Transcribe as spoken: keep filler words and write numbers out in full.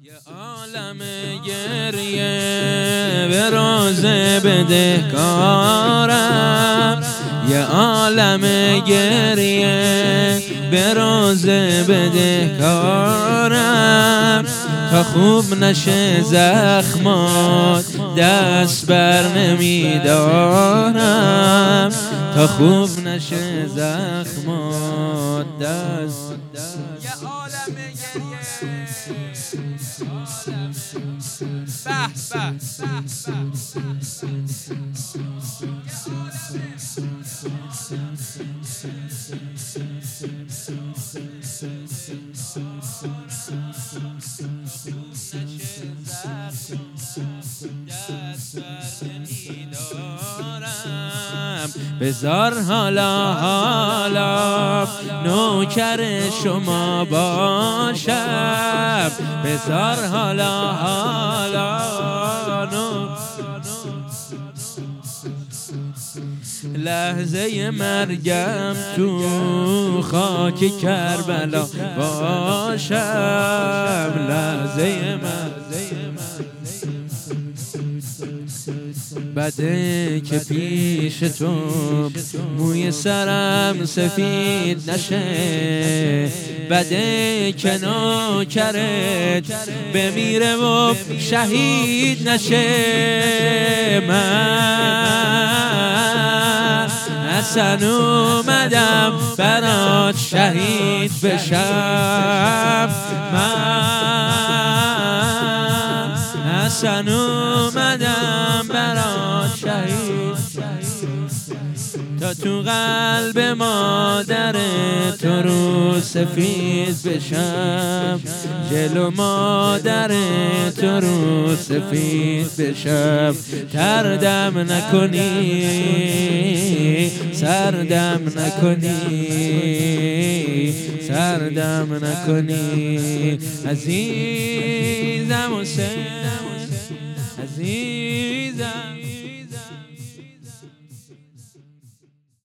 عالم گریه به راز بدهکارم، یه عالم گریه به راز بدهکارم. تا خوب نشه زخمات دست بر نمیدارم، تا خوب نشه زخمات دست. یه عالم گریه به بذار حالا حالا نوکر شما باشم، بذار حالا حالا نو لحظه مرگم تو خاک کربلا باشم، لحظه مرگم بده که پیش تو موی سرم سفید نشه، بده که نوکرت بمیره و شهید نشه. من اصلا اومدم برات شهید بشم، من اصلا اومدم برات شهید تا تو قلب مادر تو رو سفید بشم، جلو مادر تو رو سفید بشم. تردم نکنی سردم نکنی سردم نکنی عزیزم حسین عزیزم.